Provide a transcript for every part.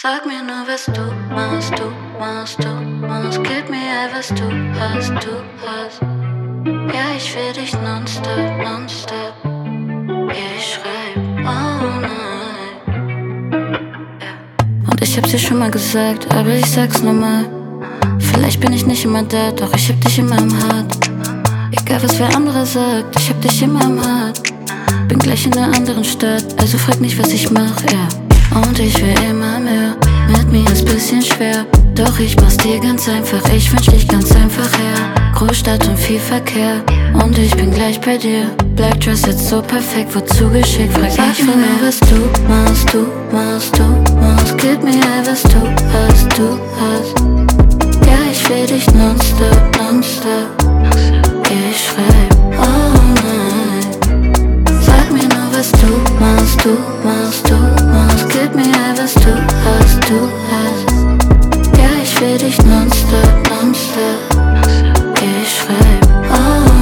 Sag mir nur, was du machst, du machst, du machst. Gib mir all, was du hast, du hast. Ja, ich will dich nonstop, nonstop. Ja, ich schreib, oh nein. Ja. Und ich hab's dir schon mal gesagt, aber ich sag's nochmal. Vielleicht bin ich nicht immer da, doch ich hab dich immer im Hart. Egal was wer andere sagt, ich hab dich immer im Hart. Bin gleich in einer anderen Stadt, also frag nicht, was ich mach, ja. Und ich will immer mehr, mit mir ist bisschen schwer. Doch ich mach's dir ganz einfach, ich wünsch dich ganz einfach her. Großstadt und viel Verkehr, und ich bin gleich bei dir. Black Dress jetzt so perfekt, wozu geschickt, frag ich mir nur, was du machst, du machst, du machst. Gib mir all, was du hast, du hast. Ja, ich will dich nonstop, nonstop. Ich schreib, oh nein. Sag mir nur, was du machst, du machst, du machst. Gib mir all, was du hast, du hast. Ja, ich will dich nonstop, nonstop. Ich schreib, oh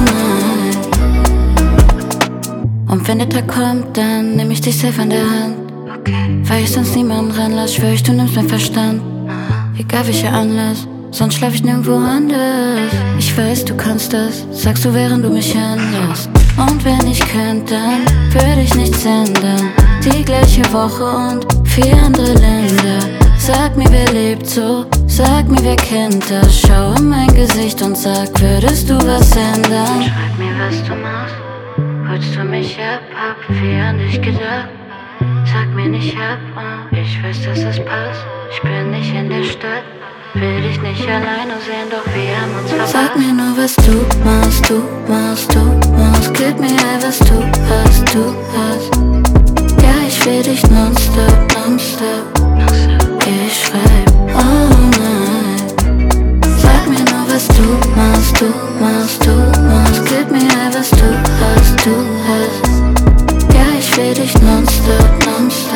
nein. Und wenn der Tag kommt, dann nehm ich dich safe an der Hand. Weil ich sonst niemanden ranlass, schwör ich, du nimmst meinen Verstand. Egal welcher Anlass, sonst schlaf ich nirgendwo anders. Ich weiß, du kannst das, sagst du, während du mich anlässt. Und wenn ich könnte, dann würde ich nichts ändern. Die gleiche Woche und 4 andere Länder. Sag mir, wer lebt so, sag mir, wer kennt das. Schau in mein Gesicht und sag, würdest du was ändern? Schreib mir, was du machst, holst du mich ab, hab viel an dich gedacht. Sag mir nicht ab, ich weiß, dass es passt. Ich bin nicht in der Stadt, will dich nicht alleine sehen, doch wir haben uns verpasst. Sag mir nur, was du machst, du machst, du machst. Gib mir all, was du hast, du hast. Ja, ich will dich nonstop, nonstop. Ich schreib, oh nein. Sag mir nur, was du machst, du machst, du machst. Gib mir all, was du hast, du hast. Ja, ich will dich nonstop, nonstop.